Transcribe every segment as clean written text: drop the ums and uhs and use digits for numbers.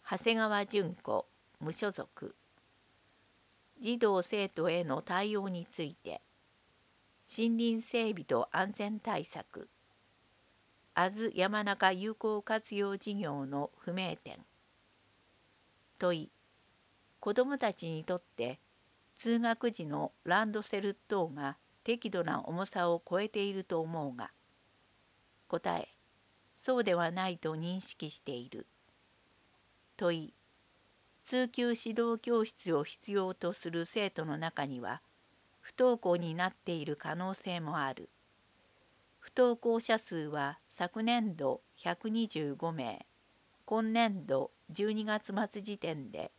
長谷川純子無所属。児童生徒への対応について、森林整備と安全対策、阿津山中有効活用事業の不明点。問い、子どもたちにとって通学時のランドセル等が適度な重さを超えていると思うが、答え、そうではないと認識している。問い、通級指導教室を必要とする生徒の中には不登校になっている可能性もある。不登校者数は昨年度125名、今年度12月末時点で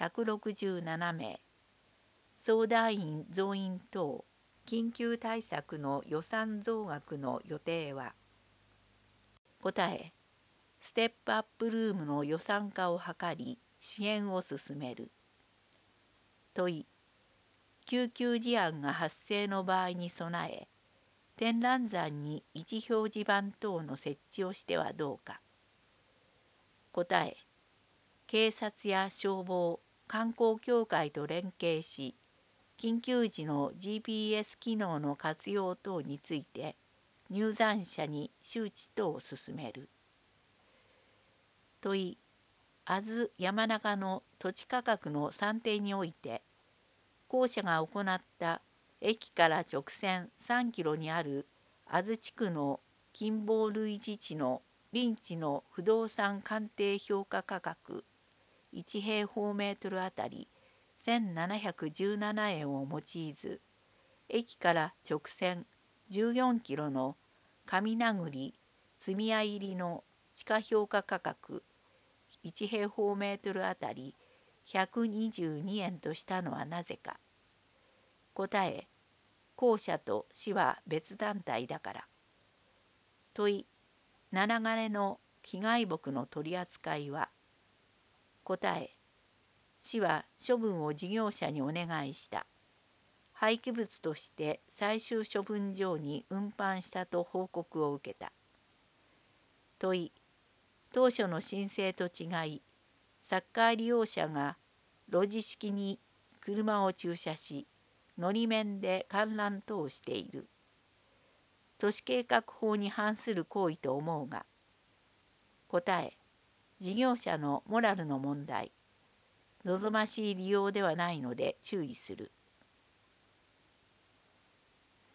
167名。相談員増員等緊急対策の予算増額の予定は。答え、ステップアップルームの予算化を図り支援を進める。問い、救急事案が発生の場合に備え、天覧山に位置表示板等の設置をしてはどうか。答え、警察や消防、観光協会と連携し、緊急時の GPS 機能の活用等について入山者に周知等を進める。問い、阿津山中の土地価格の算定において、公社が行った駅から直線3キロにある阿津地区の近傍類似地の林地の不動産鑑定評価価格1平方メートルあたり1717円を用いず、駅から直線14キロの上名栗積合入りの地価評価価格1平方メートルあたり122円としたのはなぜか。答え、公社と市は別団体だから。問い、七枯の被害木の取り扱いは。答え、市は処分を事業者にお願いした。廃棄物として最終処分場に運搬したと報告を受けた。問い、当初の申請と違い、サッカー利用者が路地式に車を駐車し、のり面で観覧等をしている。都市計画法に反する行為と思うが。答え、事業者のモラルの問題。望ましい利用ではないので注意する。